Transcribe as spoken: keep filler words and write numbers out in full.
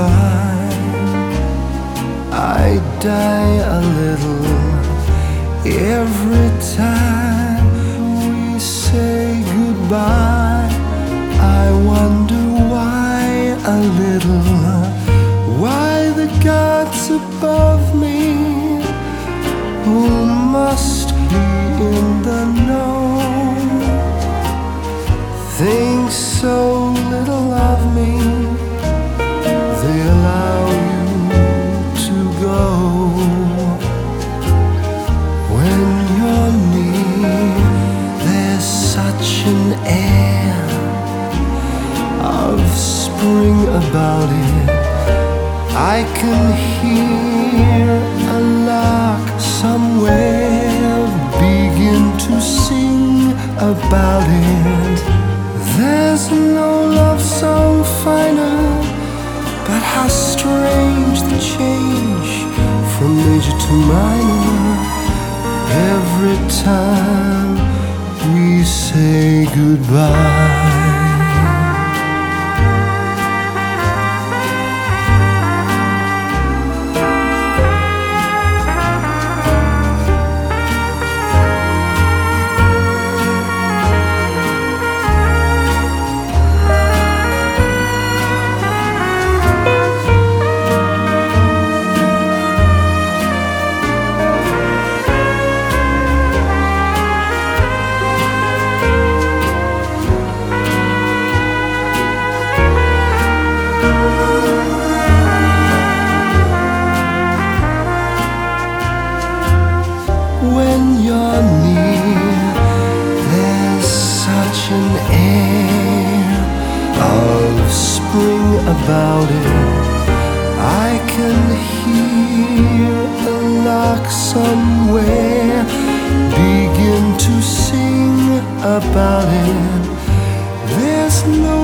goodbye. I die a little every time we say goodbye. I wonder why a little, why the gods above me, who must be in the know, think so little of me, they allow you to go. When you're near, there's such an air of spring about it. I can hear a lark somewhere begin to sing about it. There's no love song finer, but how strange the change from major to minor every time we say goodbye. When you're near, there's such an air of spring about it. I can hear a lark somewhere begin to sing about it. There's no